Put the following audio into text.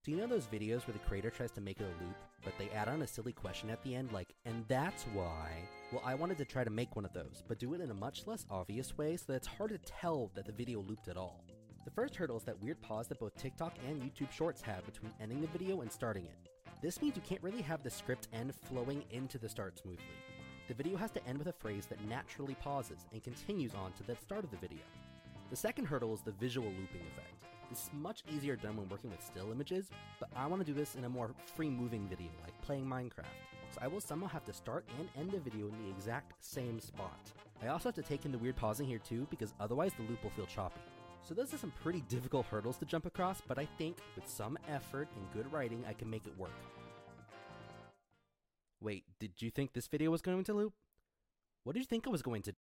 So you know those videos where the creator tries to make it a loop, but they add on a silly question at the end like, and that's why? Well, I wanted to try to make one of those, but do it in a much less obvious way so that it's hard to tell that the video looped at all. The first hurdle is that weird pause that both TikTok and YouTube Shorts have between ending the video and starting it. This means you can't really have the script end flowing into the start smoothly. The video has to end with a phrase that naturally pauses and continues on to the start of the video. The second hurdle is the visual looping effect. This is much easier done when working with still images, but I want to do this in a more free-moving video, like playing Minecraft. So I will somehow have to start and end the video in the exact same spot. I also have to take in the weird pausing here too, because otherwise the loop will feel choppy. So those are some pretty difficult hurdles to jump across, but I think with some effort and good writing, I can make it work. Wait, did you think this video was going to loop? What did you think I was going to do?